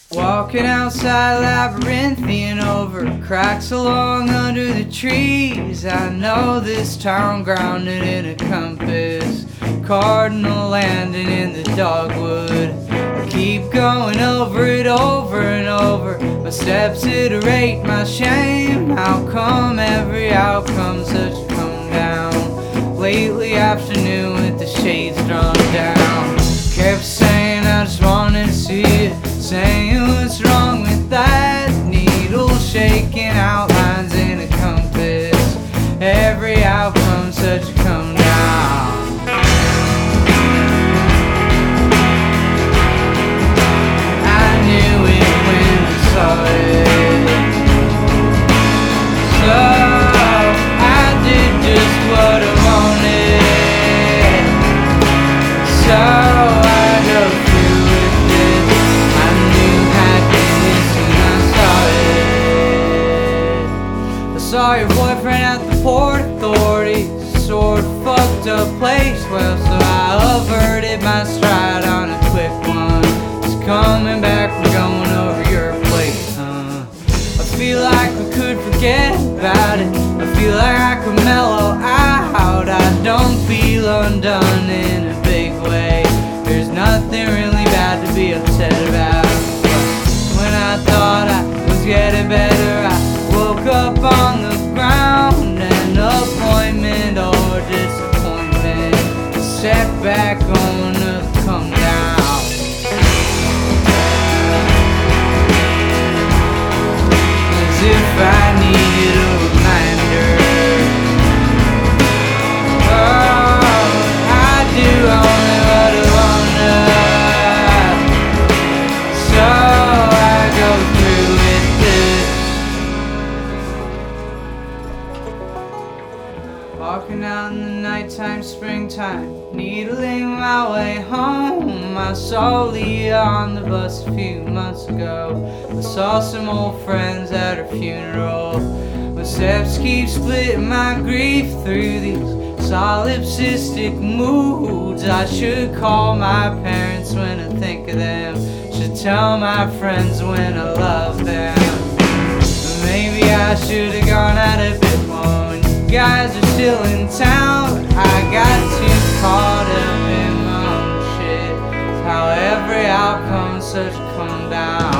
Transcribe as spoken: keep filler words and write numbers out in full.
Walking outside labyrinthian over cracks along under the trees. I know this town grounded in a compass, cardinal landing in the dogwood. I keep going over it over and over. My steps iterate my shame. How come every outcome's such a come down? Lately afternoon with the shades drawn down. Kept saying I just wanted to see it, saying what's wrong with that needle, shaking outlines in a compass. Every outcome such a come down. I knew it when I saw it, so I did just what I wanted. So saw your boyfriend at the Port Authority, sort of fucked up place. Well, so I averted my stride on a quick one. Just coming back from going over your place, huh? I feel like we could forget about it. I feel like I could mellow out. I don't feel undone in a big way. There's nothing really bad to be upset about. When I thought I was getting better, I woke up on the ground. An appointment or disappointment, a setback on a come down. As if I needed a reminder. Oh, I do only what I wanna, so I go through with this. Walking out in the nighttime, springtime, needling my way home. I saw Leah on the bus a few months ago. I saw some old friends at her funeral. My steps keep splitting my grief through these solipsistic moods. I should call my parents when I think of them, should tell my friends when I love them. Maybe I should have gone out a bit more. You guys are still in town. I got too caught up in my own shit. It's how every outcome's such a come down.